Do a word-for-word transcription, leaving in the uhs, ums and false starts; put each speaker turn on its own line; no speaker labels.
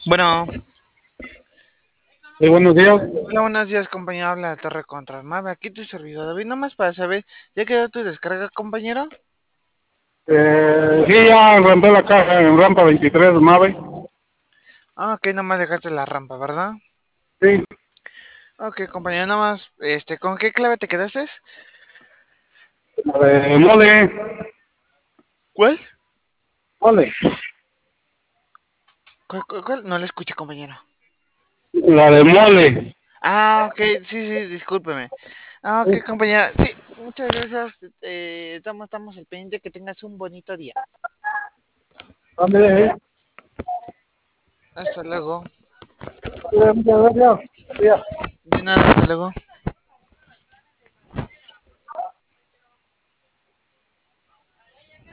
Bueno,
Sí, buenos días.
hola, buenos días, compañero. Habla de Torre Contra Armada. Aquí tu servidor David, nomás para saber, ¿ya quedó tu descarga, compañero?
Eh, sí, ya renté la caja en Rampa veintitrés, Mave.
Ah, ok, nomás dejaste la rampa, ¿verdad?
Sí,
Ok, compañero, nomás, este, ¿con qué clave te quedaste?
la de mole,
¿Cuál?
mole,
¿Cuál, cuál, cuál? No le escuché, compañero.
la de mole.
Ah, ok, sí, sí, discúlpeme. Ah, ok, compañero, sí, muchas gracias. Eh, estamos, estamos al pendiente, que tengas un bonito día.
¿Dónde?
Hasta luego.
Muchas gracias.
De nada, hasta luego.